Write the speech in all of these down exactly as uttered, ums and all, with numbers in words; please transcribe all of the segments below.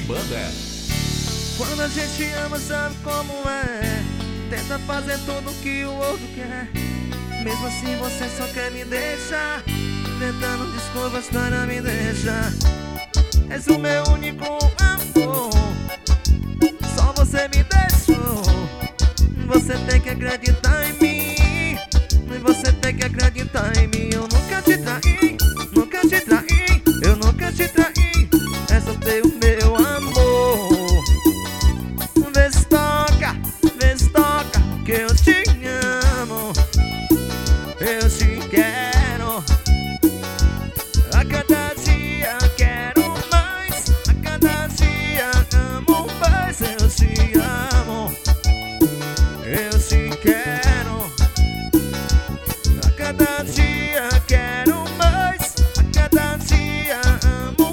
Banda. Quando a gente ama, sabe como é? Tenta fazer tudo que o outro quer. Mesmo assim você só quer me deixar, inventando desculpas para me deixar. És o meu único amor, só você me deixou. Você tem que acreditar em mim, você tem que acreditar em mim. Eu nunca te traí, nunca te traí, eu nunca te traí. É só ter o meu amor. Vê se toca, vê se toca, que eu te amo, eu te quero. A cada dia quero mais, a cada dia amo mais. Eu te amo, eu te quero. A cada dia quero mais, a cada dia amo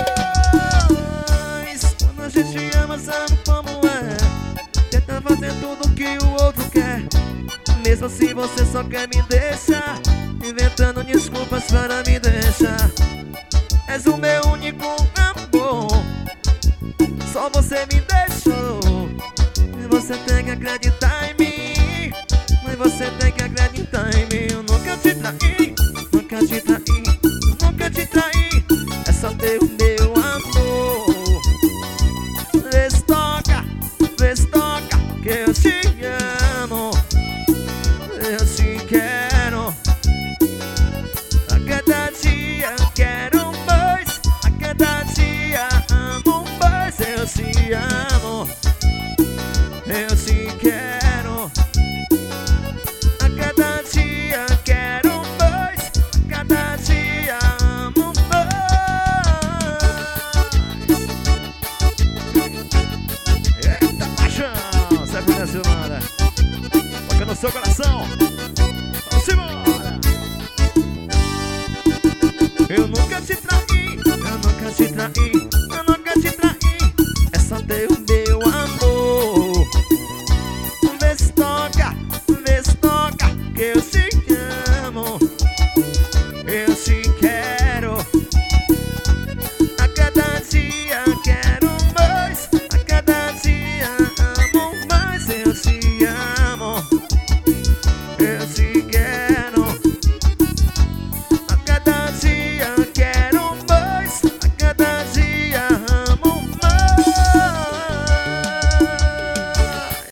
mais. Quando a gente ama, sabe como é? Tenta fazer tudo que o outro quer. Mesmo assim você só quer me deixar, inventando desculpas para me deixar. És o meu único amor, só você me deixou. E você tem que acreditar em mim, mas você tem que acreditar em mim. Eu nunca te traí, nunca te traí, nunca te traí. É só ter o meu amor. Vê se toca, vê se toca, que eu te amo, eu te quero. A cada dia quero mais, a cada dia amo mais. Eu te amo, eu te quero. A cada dia quero mais, a cada dia amo mais. Eita paixão, sempre nessa semana. Toca no seu coração. Vamos embora. Eu nunca te traí, eu nunca te traí,